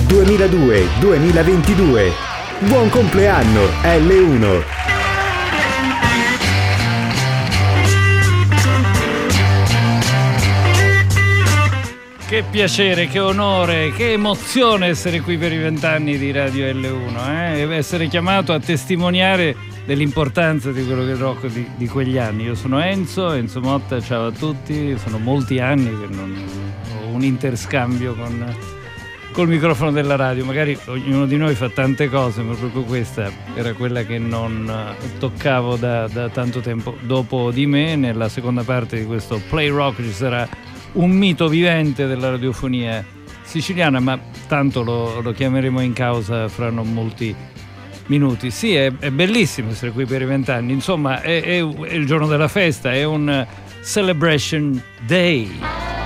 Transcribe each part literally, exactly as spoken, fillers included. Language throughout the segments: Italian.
duemiladue duemilaventidue. Buon compleanno L uno. Che piacere, che onore, che emozione essere qui per i vent'anni di Radio L uno, eh? E essere chiamato a testimoniare dell'importanza di quello che è il rock di, di quegli anni. Io sono Enzo, Enzo Motta, ciao a tutti, sono molti anni che non ho un interscambio con col microfono della radio. Magari ognuno di noi fa tante cose, ma proprio questa era quella che non toccavo da, da tanto tempo. Dopo di me, nella seconda parte di questo Play Rock, ci sarà un mito vivente della radiofonia siciliana, ma tanto lo, lo chiameremo in causa fra non molti minuti. Sì, è, è bellissimo essere qui per i vent'anni, insomma è, è, è il giorno della festa, è un celebration day.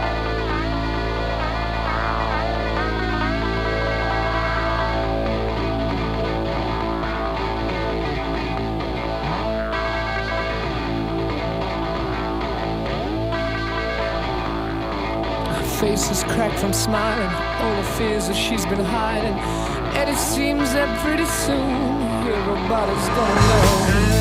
Face is cracked from smiling, all the fears that she's been hiding, and it seems that pretty soon everybody's gonna know.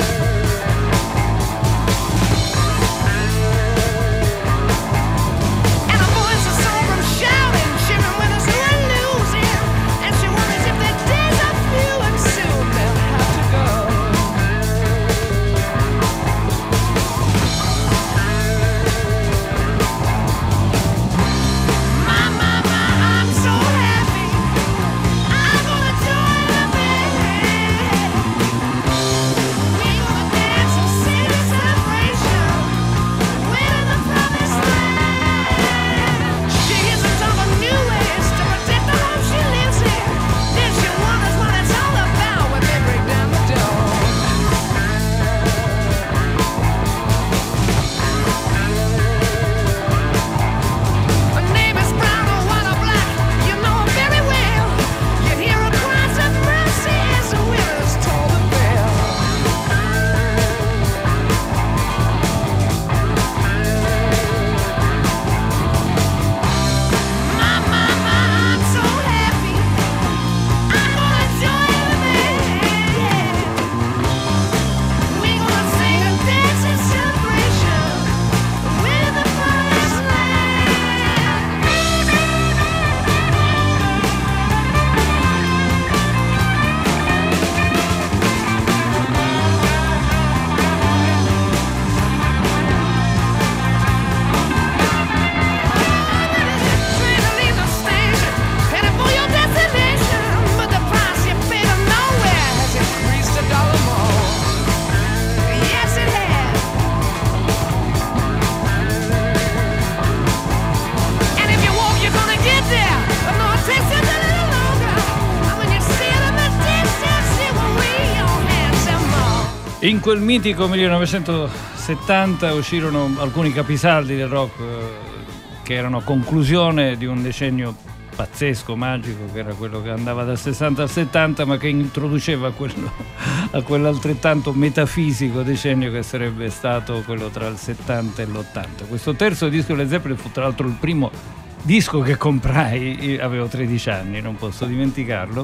In quel mitico millenovecentosettanta uscirono alcuni capisaldi del rock eh, che erano conclusione di un decennio pazzesco, magico, che era quello che andava dal sessanta al settanta, ma che introduceva quello, a quell'altrettanto metafisico decennio che sarebbe stato quello tra il settanta e l'ottanta. Questo terzo disco Led Zeppelin fu tra l'altro il primo disco che comprai, avevo tredici anni, non posso dimenticarlo,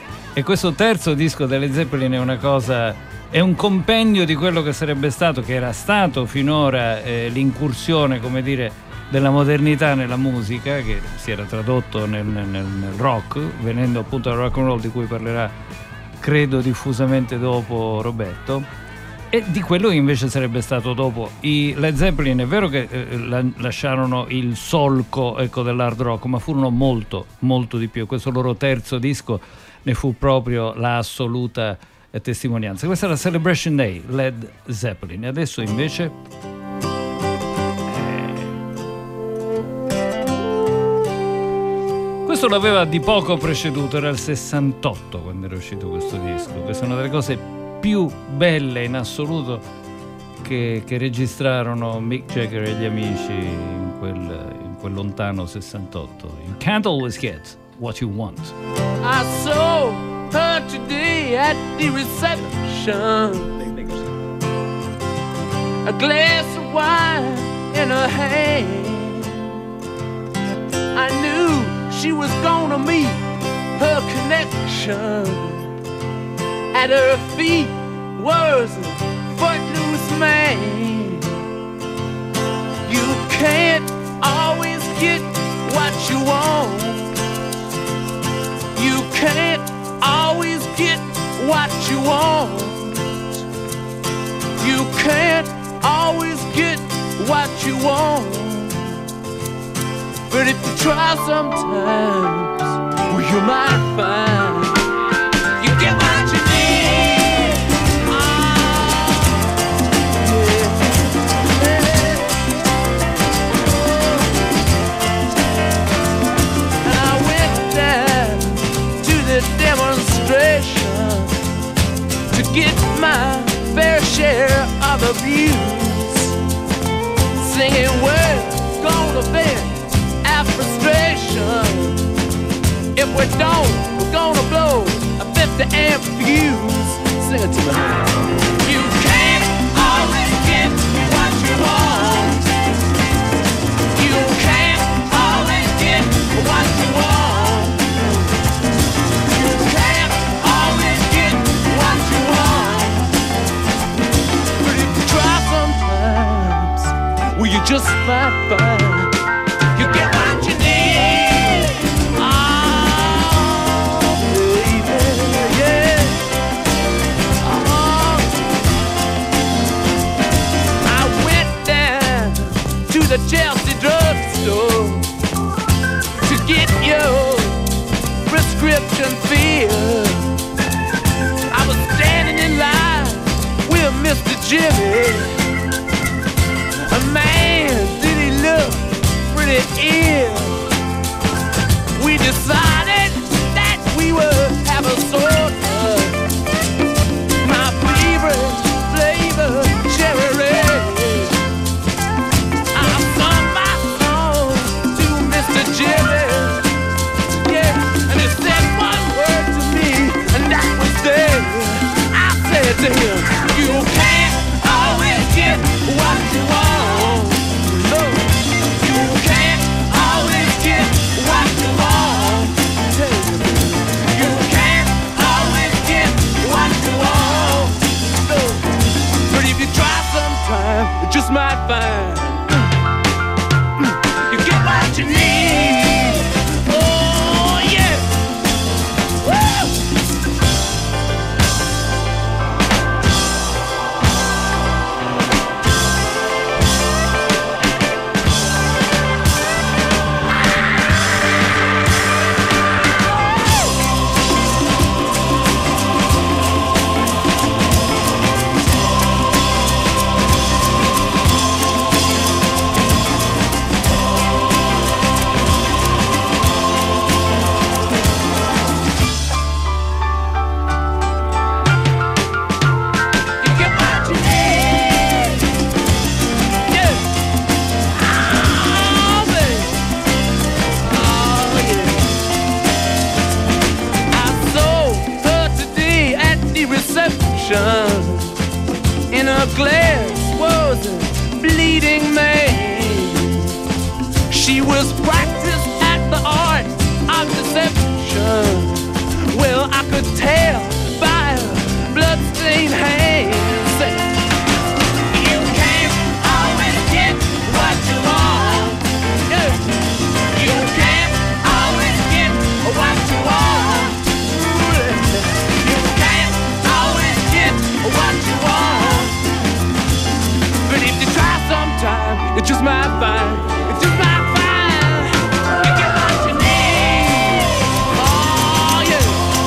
e questo terzo disco delle Zeppelin è una cosa... È un compendio di quello che sarebbe stato, che era stato finora eh, l'incursione, come dire, della modernità nella musica, che si era tradotto nel, nel, nel rock, venendo appunto dal rock and roll, di cui parlerà, credo, diffusamente dopo Roberto, e di quello che invece sarebbe stato dopo. I Led Zeppelin è vero che eh, la, lasciarono il solco, ecco, dell'hard rock, ma furono molto, molto di più. Questo loro terzo disco ne fu proprio la assoluta e testimonianza. Questa è la Celebration Day, Led Zeppelin. E adesso invece eh... questo l'aveva di poco preceduto, era il sessantotto quando era uscito questo disco. Questa è una delle cose più belle in assoluto che, che registrarono Mick Jagger e gli amici in quel, in quel lontano sessantotto. You can't always get what you want. I saw her today at the reception, a glass of wine in her hand. I knew she was gonna meet frustration. At her feet was a footloose man. You can't always get what you want. You can't always get what you want. You can't always get what you want. But if you try sometimes, well, you might find you get what you need. Oh, yeah. And I went down to the demonstration to get my fair share of abuse, singing we're gonna vent our frustration. If we don't, we're gonna blow a fifty amp fuse. Sing it to me. You can't always get what you want. You can't always get what you want. You can't always get what you want. But if you try sometimes, well, you just might find you get what you need. Oh, baby, yeah. Oh, I went down to the Chelsea drugstore to get your prescription filled. I was standing in line with Mister Jimmy. A man, did he look pretty ill. We decided that we would have a soda. My favorite flavor, cherry red. I sung my song to Mister Jimmy. Yeah, and he said one word to me, and that was there. I said to him, you can't always get what you want. No. You can't always get what you want. You can't always get what you want. No. But if you try sometime, you just might find you get what you need. Oh yeah. Woo! In her glass was a bleeding man. She was practiced at the art of deception. Well, I could tell by her bloodstained hands. You can't always get what you want. Yeah. You can't always get what you want. You can't always get what you want. But if you try sometime, you just might find, you just might find, you get what you need. Oh yeah.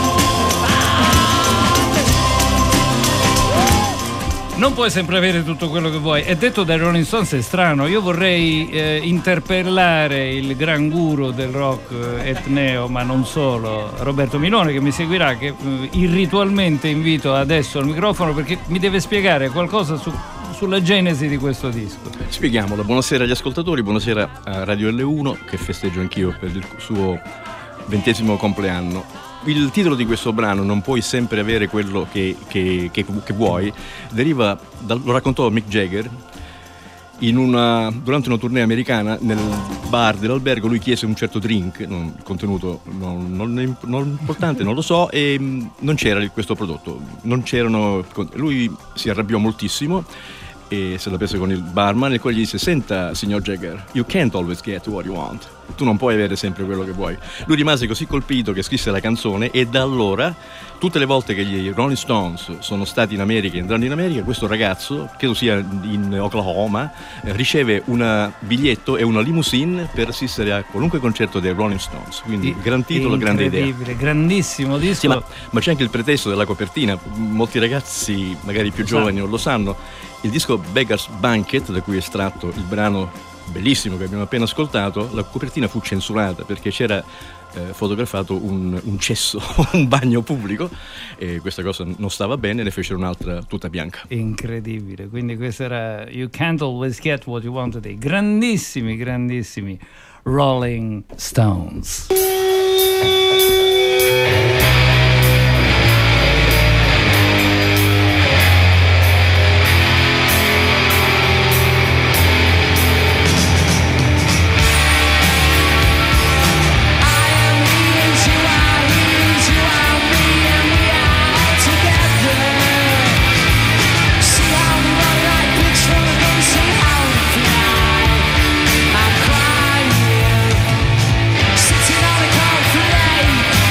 Non puoi sempre avere tutto quello che vuoi. È detto dai Rolling Stones, è strano. Io vorrei eh, interpellare il gran guru del rock eh, etneo, ma non solo, Roberto Milone, che mi seguirà, che eh, irritualmente invito adesso al microfono perché mi deve spiegare qualcosa su, sulla genesi di questo disco. Spieghiamolo. Buonasera agli ascoltatori, buonasera a Radio L uno, che festeggio anch'io per il suo ventesimo compleanno. Il titolo di questo brano, Non puoi sempre avere quello che, che, che, che vuoi, deriva dal, lo raccontò Mick Jagger In una, durante una tournée americana, nel bar dell'albergo, lui chiese un certo drink, non, il contenuto non, non, non importante, non lo so, e mh, non c'era questo prodotto, non c'erano, lui si arrabbiò moltissimo e se la prese con il barman, e poi gli disse: senta signor Jagger, you can't always get what you want, tu non puoi avere sempre quello che vuoi. Lui rimase così colpito che scrisse la canzone, e da allora tutte le volte che gli Rolling Stones sono stati in America, entrando in America, questo ragazzo, credo sia in Oklahoma, eh, riceve un biglietto e una limousine per assistere a qualunque concerto dei Rolling Stones. Quindi gran titolo, grande idea. Incredibile, grandissimo disco. Sì, ma, ma c'è anche il pretesto della copertina. Molti ragazzi, magari più giovani, non lo sanno. Il disco Beggar's Banquet, da cui è estratto il brano bellissimo che abbiamo appena ascoltato, la copertina fu censurata perché c'era eh, fotografato un, un cesso, un bagno pubblico, e questa cosa non stava bene, ne fecero un'altra tutta bianca. Incredibile, quindi questo era You Can't Always Get What You Want dei grandissimi, grandissimi Rolling Stones. Sitting on a concrete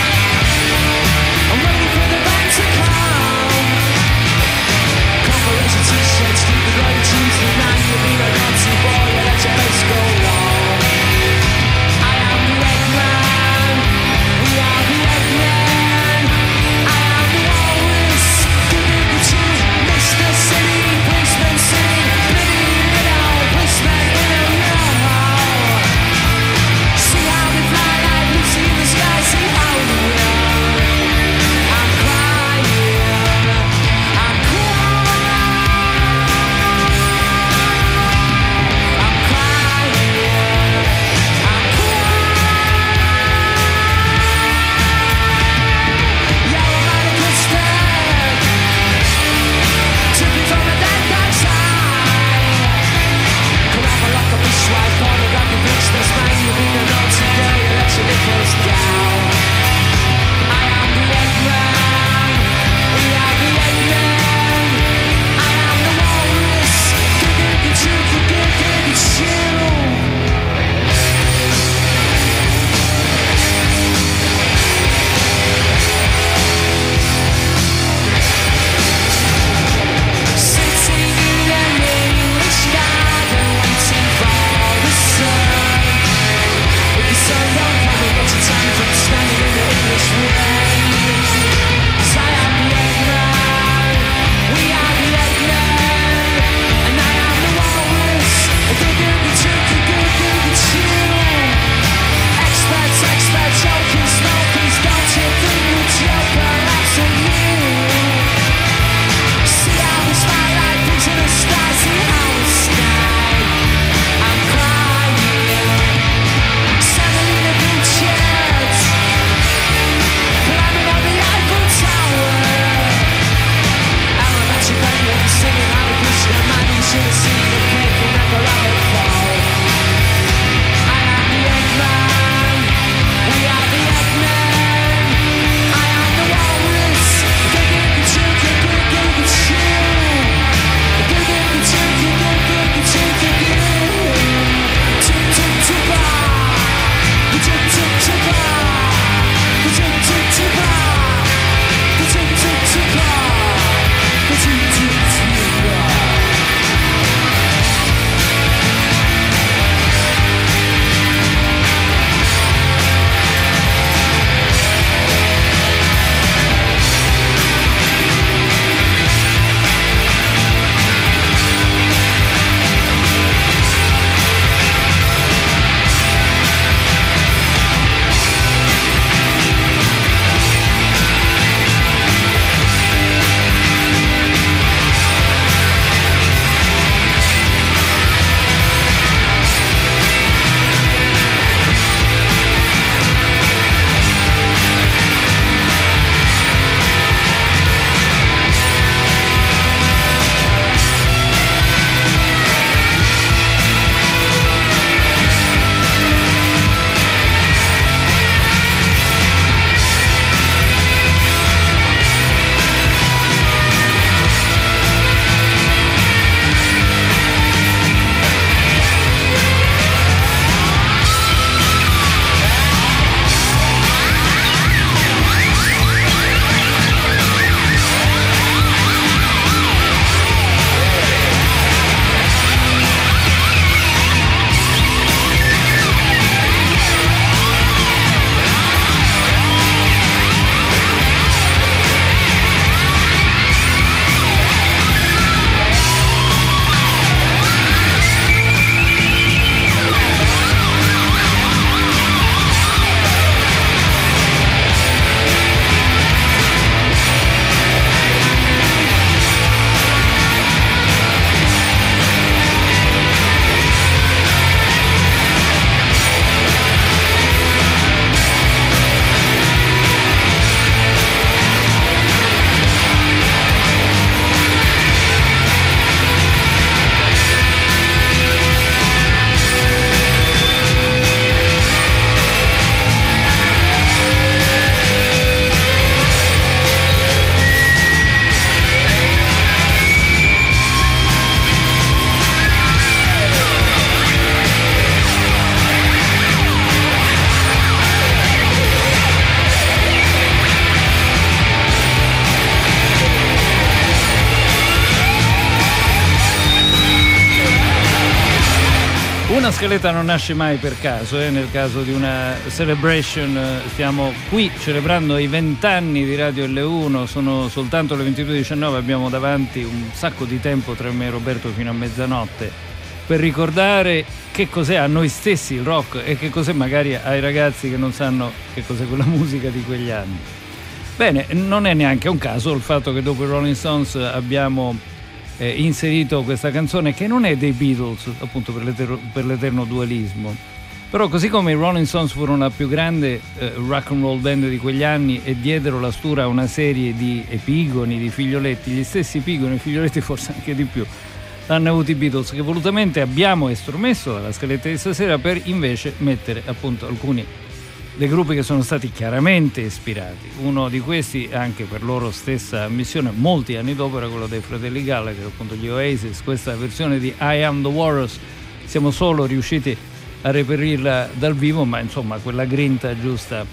Scaletta non nasce mai per caso, eh? Nel caso di una celebration stiamo qui celebrando i vent'anni di Radio L uno, sono soltanto le ventidue e diciannove, abbiamo davanti un sacco di tempo tra me e Roberto fino a mezzanotte per ricordare che cos'è a noi stessi il rock e che cos'è magari ai ragazzi che non sanno che cos'è quella musica di quegli anni. Bene, non è neanche un caso il fatto che dopo i Rolling Stones abbiamo eh, inserito questa canzone che non è dei Beatles, appunto per, l'eterno, per l'eterno dualismo, però così come i Rolling Stones furono la più grande eh, rock and roll band di quegli anni e diedero la stura a una serie di epigoni, di figlioletti, gli stessi epigoni e figlioletti, forse anche di più, hanno avuto i Beatles, che volutamente abbiamo estromesso dalla scaletta di stasera per invece mettere appunto alcuni dei gruppi che sono stati chiaramente ispirati. Uno di questi, anche per loro stessa ammissione, molti anni dopo, era quello dei fratelli Gallagher, appunto gli Oasis. Questa versione di I Am The Walrus siamo solo riusciti a reperirla dal vivo, ma insomma quella grinta giusta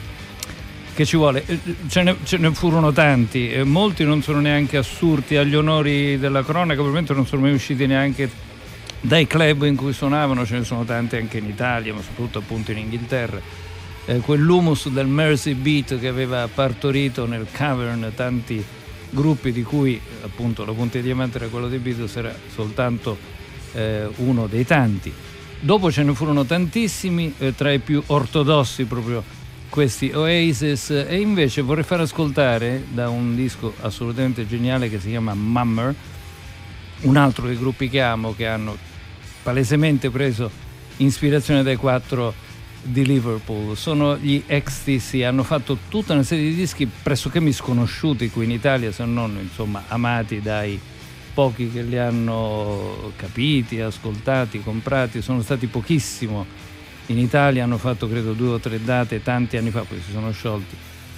che ci vuole. Ce ne, ce ne furono tanti, e molti non sono neanche assurti agli onori della cronaca, probabilmente non sono mai usciti neanche dai club in cui suonavano, ce ne sono tanti anche in Italia, ma soprattutto appunto in Inghilterra. Eh, quell'humus del Mersey Beat che aveva partorito nel Cavern tanti gruppi, di cui appunto la Punta di Diamante era quello dei Beatles, era soltanto eh, uno dei tanti. Dopo ce ne furono tantissimi, eh, tra i più ortodossi proprio questi Oasis, e invece vorrei far ascoltare da un disco assolutamente geniale che si chiama Mummer, un altro dei gruppi che amo, che hanno palesemente preso ispirazione dai quattro di Liverpool. Sono gli X T C, hanno fatto tutta una serie di dischi pressoché misconosciuti qui in Italia, se non insomma amati dai pochi che li hanno capiti, ascoltati, comprati. Sono stati pochissimo in Italia, hanno fatto credo due o tre date tanti anni fa, poi si sono sciolti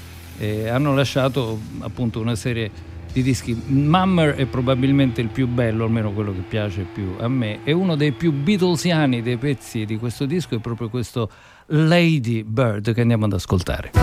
e hanno lasciato appunto una serie di dischi. Mummer è probabilmente il più bello, almeno quello che piace più a me, e uno dei più Beatlesiani dei pezzi di questo disco è proprio questo Lady Bird che andiamo ad ascoltare.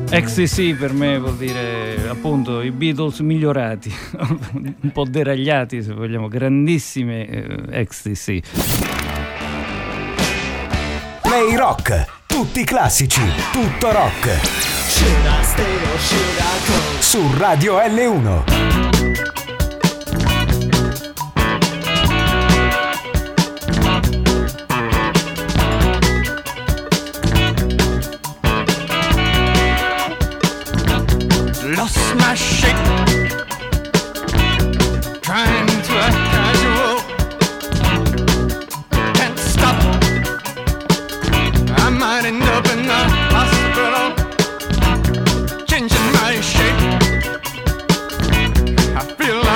Ecstasy per me vuol dire appunto i Beatles migliorati, un po' deragliati se vogliamo, grandissime eh, Ecstasy. Play Rock, tutti classici, tutto rock. Su Radio L uno. Lost my shape, trying to act casual, can't stop, I might end up in the hospital, changing my shape, I feel like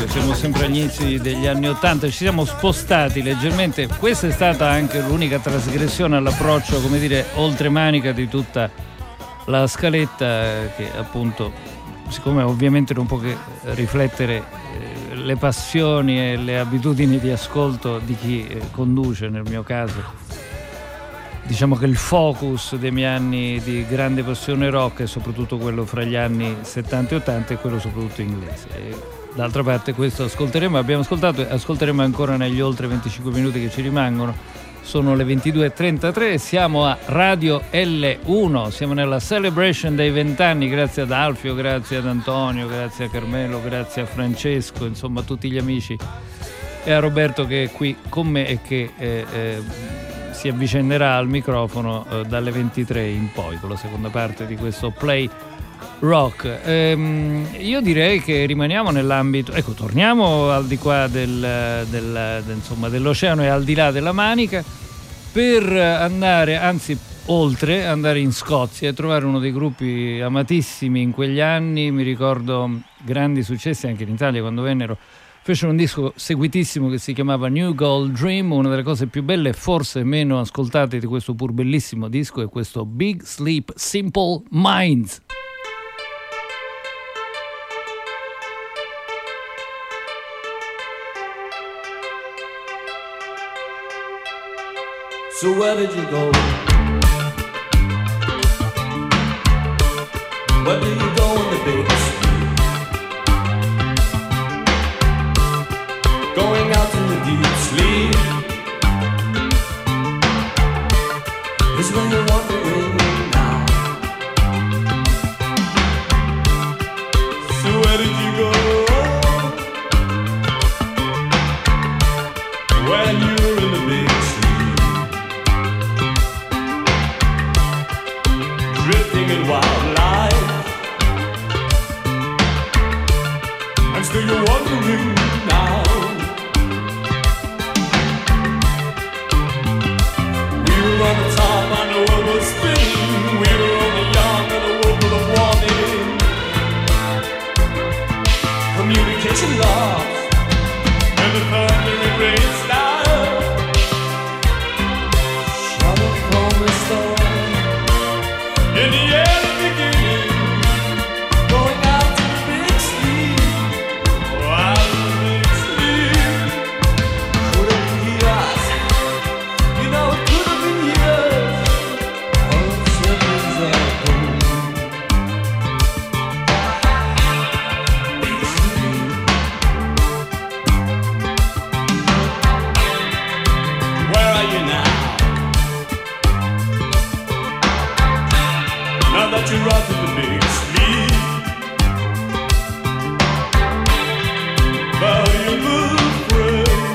sempre, siamo sempre agli inizi degli anni ottanta, ci siamo spostati leggermente. Questa è stata anche l'unica trasgressione all'approccio, come dire, oltremanica di tutta la scaletta, che appunto, siccome ovviamente non può che riflettere eh, le passioni e le abitudini di ascolto di chi eh, conduce, nel mio caso, diciamo che il focus dei miei anni di grande passione rock è soprattutto quello fra gli anni settanta e ottanta e quello soprattutto inglese. E d'altra parte questo ascolteremo, abbiamo ascoltato e ascolteremo ancora negli oltre venticinque minuti che ci rimangono. Sono le ventidue e trentatré e siamo a Radio L uno, siamo nella celebration dei vent'anni, grazie ad Alfio, grazie ad Antonio, grazie a Carmelo, grazie a Francesco, insomma a tutti gli amici, e a Roberto che è qui con me e che eh, eh, si avvicenderà al microfono eh, dalle ventitré in poi con la seconda parte di questo Play Rock. Ehm, io direi che rimaniamo nell'ambito, ecco, torniamo al di qua del, del, del, insomma, dell'oceano e al di là della Manica, per andare, anzi oltre, andare in Scozia e trovare uno dei gruppi amatissimi in quegli anni. Mi ricordo grandi successi anche in Italia quando vennero. Fecero un disco seguitissimo che si chiamava New Gold Dream. Una delle cose più belle e forse meno ascoltate di questo pur bellissimo disco è questo Big Sleep Simple Minds. So where did you go? Where do you go in the big sleep? Going out in the deep sleep is when you're wondering now. So where did you go when you were in the big sleep? Drifting in wildlife, and still you're wondering now. On the top and the world was spinning. We were only young and the world full of warning. Communication lost and the thundering rain style. Shut up from the storm. In the air the beginning, going out to the big sleep. Oh, out to the big sleep. Could have been years, you know it could have been years. All the seconds are gone. Big sleep. Where are you now? Now that you're out in the big sleep, valuable friend,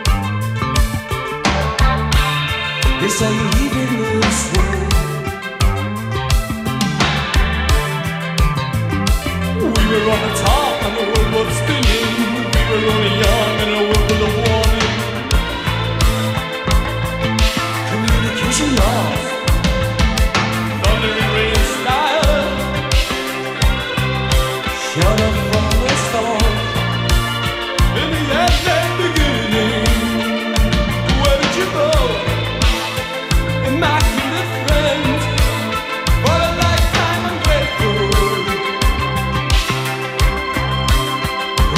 they say you're leaving this world. We were on the top and the world was spinning. We were only young and the world full of warning. Communication lost. Thundering rain style. Shut up from the storm. In the end and beginning, where did you go? Immaculate friend, for a lifetime I'm grateful.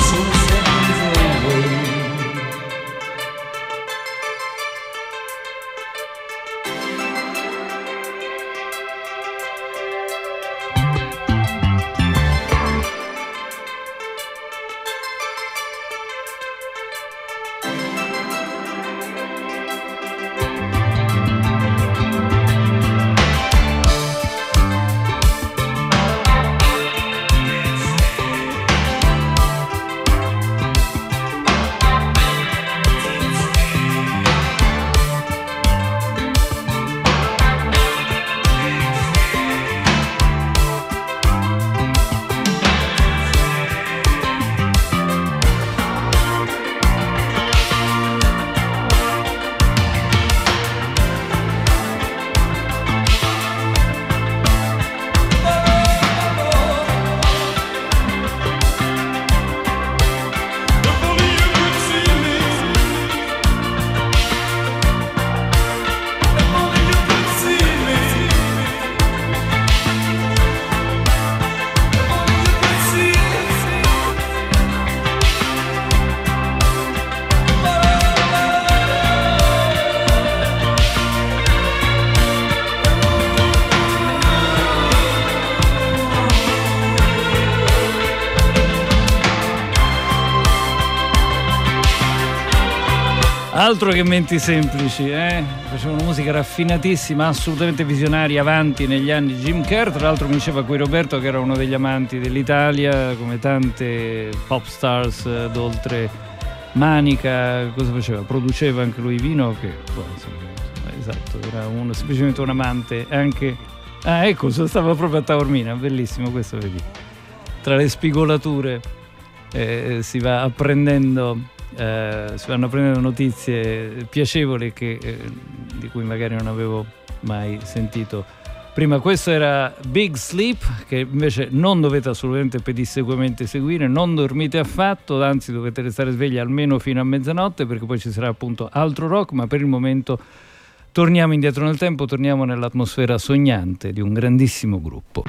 Altro che menti semplici, eh? Facevano musica raffinatissima, assolutamente visionaria, avanti negli anni Jim Kerr. Tra l'altro mi diceva qui Roberto che era uno degli amanti dell'Italia, come tante pop stars d'oltre Manica. Cosa faceva? Produceva anche lui vino, che boh, insomma, esatto, era uno, semplicemente un amante anche. Ah, ecco, stava proprio a Taormina, bellissimo questo, vedi. Tra le spigolature eh, si va apprendendo Eh, si vanno prendendo notizie piacevoli che, eh, di cui magari non avevo mai sentito prima. Questo era Big Sleep, che invece non dovete assolutamente pedissequamente seguire, non dormite affatto, anzi dovete restare svegli almeno fino a mezzanotte, perché poi ci sarà appunto altro rock. Ma per il momento torniamo indietro nel tempo, torniamo nell'atmosfera sognante di un grandissimo gruppo.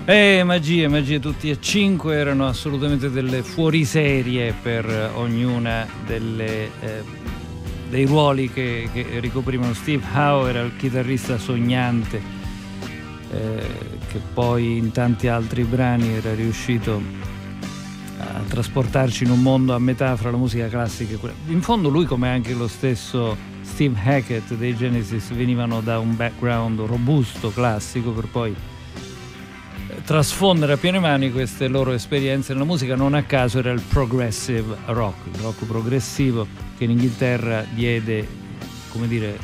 Eh, magie, magie, tutti e cinque erano assolutamente delle fuoriserie per ognuna delle, eh, dei ruoli che, che ricoprivano. Steve Howe era il chitarrista sognante, eh, che poi in tanti altri brani era riuscito a trasportarci in un mondo a metà fra la musica classica e quella. In fondo lui, come anche lo stesso Steve Hackett dei Genesis, venivano da un background robusto, classico, per poi trasfondere a piene mani queste loro esperienze nella musica. Non a caso era il progressive rock, il rock progressivo che in Inghilterra diede, come dire,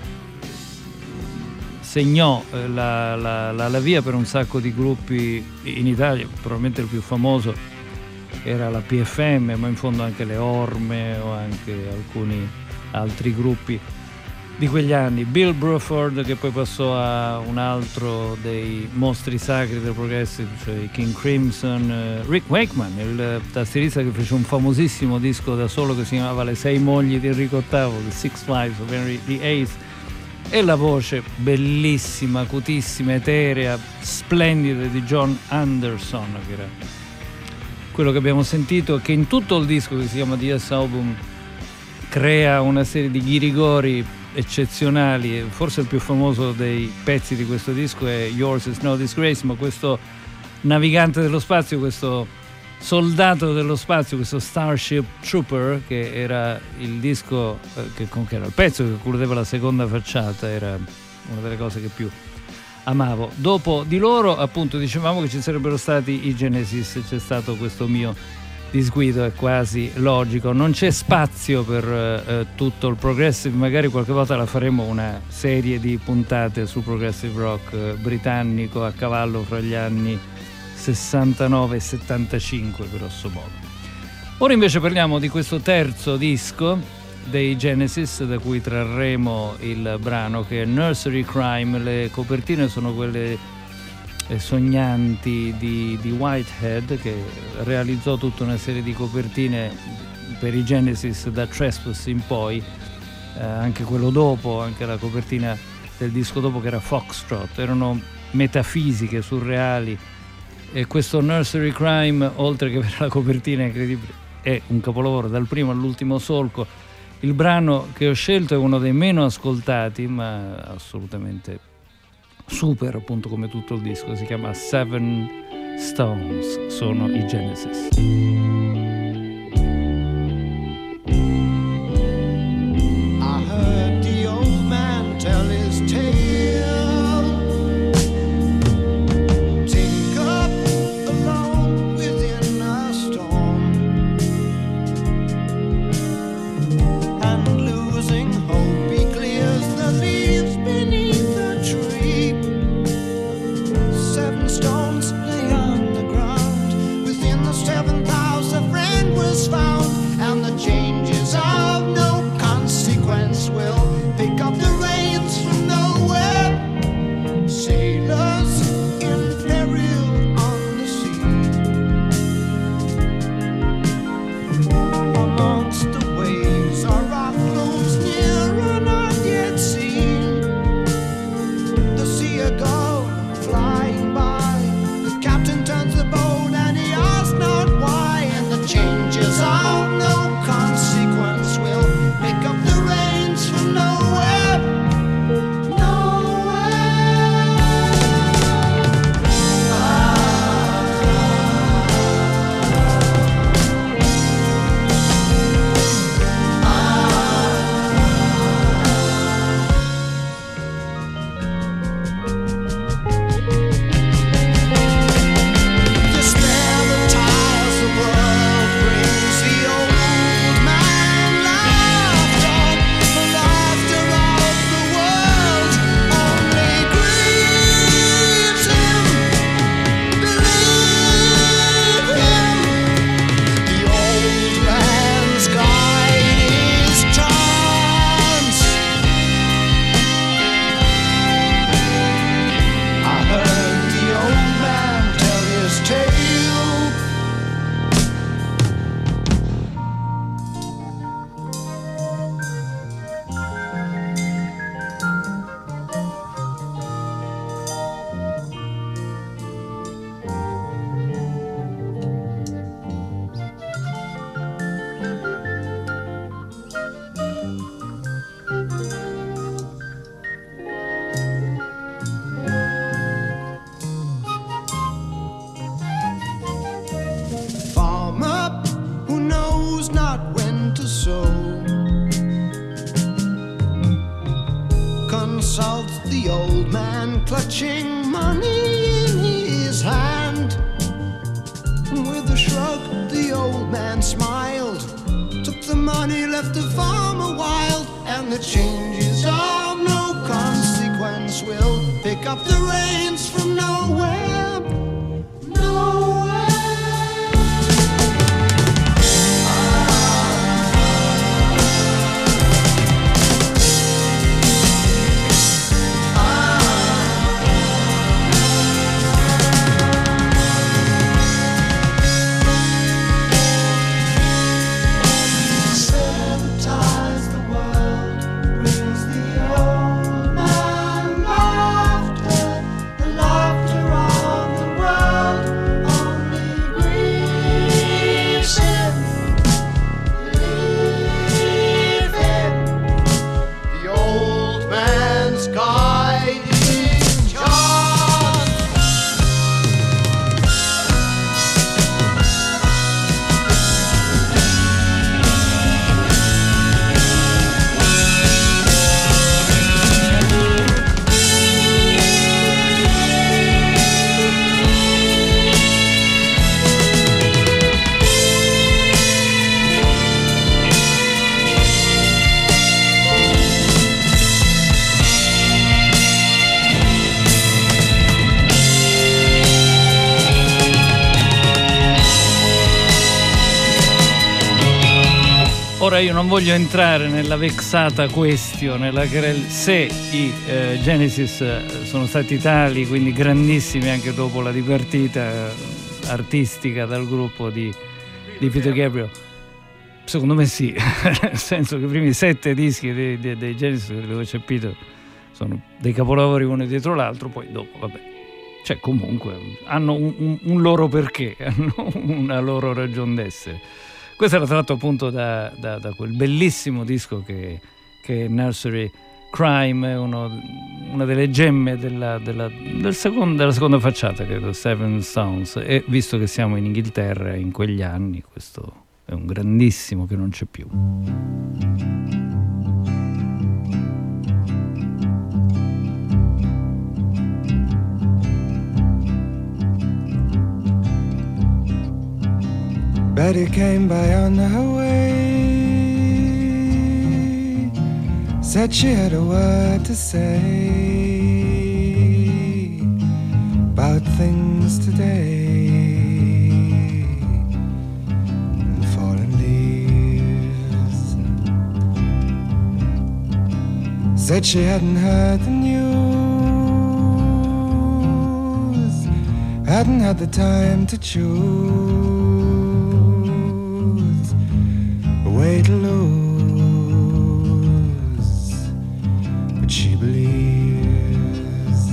segnò la, la, la, la via per un sacco di gruppi. In Italia probabilmente il più famoso era la P F M, ma in fondo anche le Orme o anche alcuni altri gruppi di quegli anni. Bill Bruford, che poi passò a un altro dei mostri sacri del progressive, cioè i King Crimson. Rick Wakeman, il tastierista che fece un famosissimo disco da solo che si chiamava Le sei mogli di Enrico ottavo, The Six Wives of Henry the Eighth, e la voce bellissima, acutissima, eterea, splendida di John Anderson, che era quello che abbiamo sentito, che in tutto il disco, che si chiama The Yes Album, crea una serie di ghirigori eccezionali. Forse il più famoso dei pezzi di questo disco è Yours Is No Disgrace, ma questo navigante dello spazio, questo soldato dello spazio, questo Starship Trooper, che era il disco eh, che, che era il pezzo che concludeva la seconda facciata, era una delle cose che più amavo. Dopo di loro, appunto, dicevamo che ci sarebbero stati i Genesis. C'è stato questo mio disguido, è quasi logico, non c'è spazio per eh, tutto il progressive. Magari qualche volta la faremo una serie di puntate sul progressive rock eh, britannico a cavallo fra gli anni sessantanove e settantacinque, grosso modo. Ora invece parliamo di questo terzo disco dei Genesis, da cui trarremo il brano che è Nursery Crime. Le copertine sono quelle sognanti di, di Whitehead, che realizzò tutta una serie di copertine per i Genesis da Trespass in poi, eh, anche quello dopo, anche la copertina del disco dopo, che era Foxtrot. Erano metafisiche, surreali, e questo Nursery Crime, oltre che per la copertina incredibile, è un capolavoro dal primo all'ultimo solco. Il brano che ho scelto è uno dei meno ascoltati, ma assolutamente super, appunto, come tutto il disco. Si chiama Seven Stones, sono i Genesis. I heard the old man tell his tale. Take up alone within a storm, and losing hope he clears the leaves beneath the tree. Seven stones lay on the ground. Within the seventh house a friend was found, and the changes of no consequence will pick up the reins from nowhere. Sailors in peril on the sea. Amongst the waves are rock globes near or not yet seen. The seagull flying by, the captain turns the boat and he asks not why, and the changes are old man clutching money in his hand. With a shrug, the old man smiled, took the money, left the farmer wild, and the changes of no consequence will pick up the reins from nowhere, nowhere. Ora io non voglio entrare nella vexata question, nella se i eh, Genesis sono stati tali, quindi grandissimi anche dopo la dipartita eh, artistica dal gruppo di, di Peter Gabriel. Secondo me sì, nel senso che i primi sette dischi dei, dei, dei Genesis dove c'è Peter sono dei capolavori uno dietro l'altro, poi dopo vabbè, cioè comunque hanno un, un, un loro perché, hanno una loro ragion d'essere. Questo era tratto appunto da, da, da quel bellissimo disco che, che è Nursery Crime, è uno, una delle gemme della, della, del secondo, della seconda facciata, credo, Seven Sounds. E visto che siamo in Inghilterra in quegli anni, questo è un grandissimo che non c'è più. Betty came by on her way, said she had a word to say about things today and fallen leaves. Said she hadn't heard the news, hadn't had the time to choose way to lose, but she believes.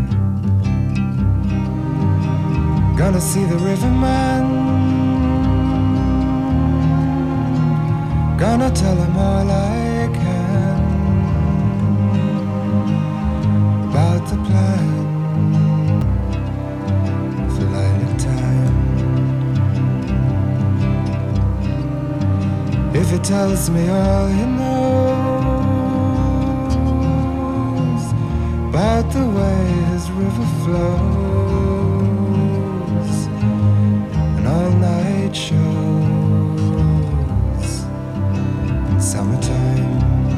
Gonna see the riverman, gonna tell him all I can about the plan for lilac time. If he tells me all he knows about the way his river flows and all night shows in summertime.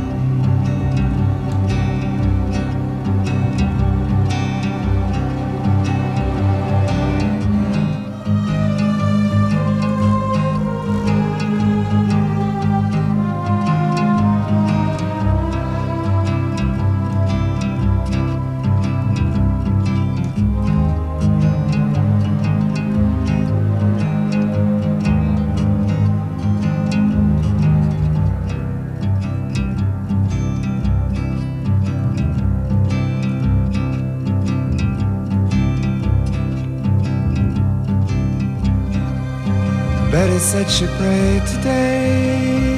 Betty said she prayed today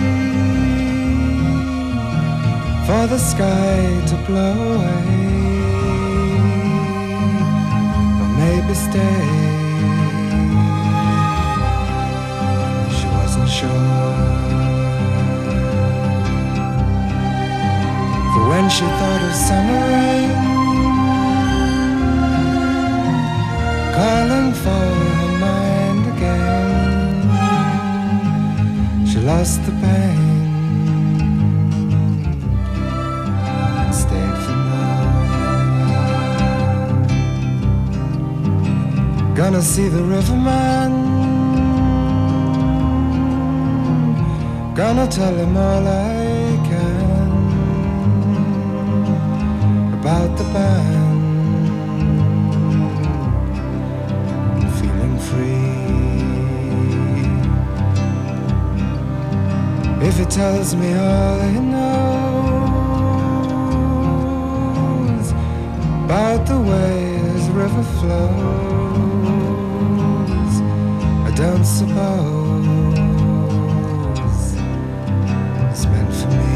for the sky to blow away, or maybe stay. She wasn't sure, for when she thought of summer rain, falling for her mind again. She lost the pain and stayed for more. Gonna see the riverman, gonna tell him all I can about the band. Feeling free. If he tells me all he knows about the way his river flows, I don't suppose it's meant for me.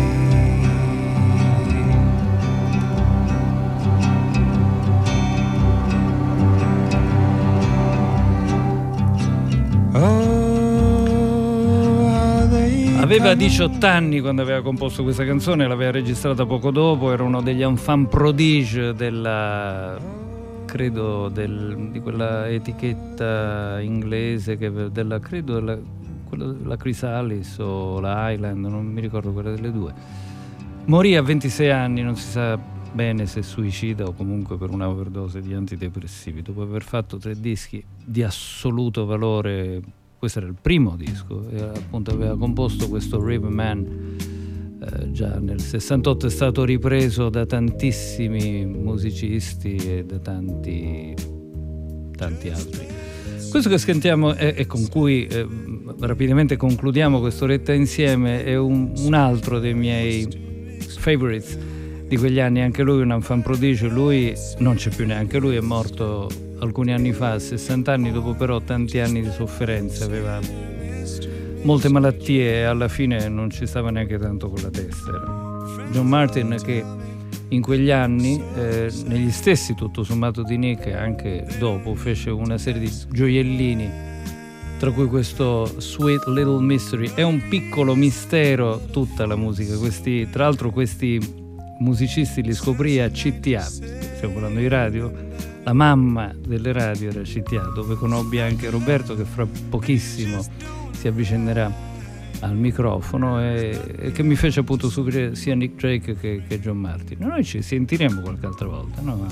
Aveva diciotto anni quando aveva composto questa canzone, l'aveva registrata poco dopo, era uno degli enfant prodige della, credo, del, di quella etichetta inglese, che, della, credo, della, quella della Chrysalis o la Highland, non mi ricordo quella delle due. Morì a ventisei anni, non si sa bene se suicida o comunque per una overdose di antidepressivi, dopo aver fatto tre dischi di assoluto valore. Questo era il primo disco e appunto aveva composto questo Riverman, eh, già nel sessantotto, è stato ripreso da tantissimi musicisti e da tanti tanti altri. Questo che sentiamo e, e con cui eh, rapidamente concludiamo quest'oretta insieme è un, un altro dei miei favorites di quegli anni, anche lui un enfant prodigio. Lui non c'è più neanche lui, è morto alcuni anni fa, a sessanta anni, dopo però tanti anni di sofferenze, aveva molte malattie e alla fine non ci stava neanche tanto con la testa. Era John Martyn, che in quegli anni, eh, negli stessi tutto sommato di Nick, anche dopo, fece una serie di gioiellini, tra cui questo Sweet Little Mystery. È un piccolo mistero tutta la musica. Questi, tra l'altro questi musicisti li scoprì a C T A, stiamo parlando di radio. La mamma delle radio era C T A, dove conobbi anche Roberto, che fra pochissimo si avvicenderà al microfono e, e che mi fece appunto scoprire sia Nick Drake che, che John Martyn. Noi ci sentiremo qualche altra volta, no?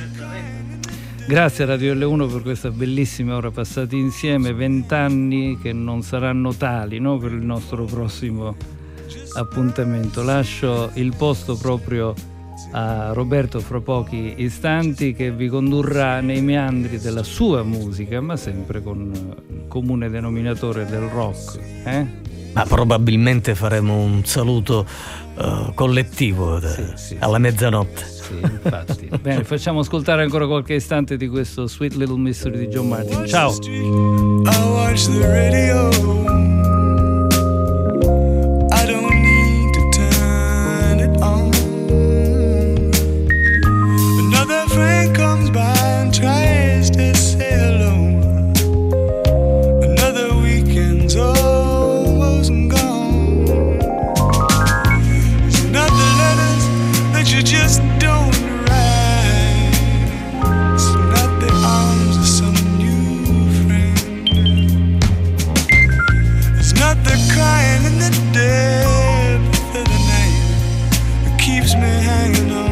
Grazie a Radio L uno per questa bellissima ora passati insieme, vent'anni che non saranno tali, no? Per il nostro prossimo appuntamento. Lascio il posto proprio a Roberto fra pochi istanti, che vi condurrà nei meandri della sua musica, ma sempre con il comune denominatore del rock, eh? Ma probabilmente faremo un saluto uh, collettivo da, sì, sì, alla mezzanotte. Sì, infatti. Bene, facciamo ascoltare ancora qualche istante di questo Sweet Little Mystery di John Martyn. Ciao. I watch the radio. I don't need to turn it on. Another friend comes by and tries to say hello. Another weekend's almost gone. It's not the letters that you just don't write. It's not the arms of some new friend. It's not the crying in the depth of the night that keeps me hanging on.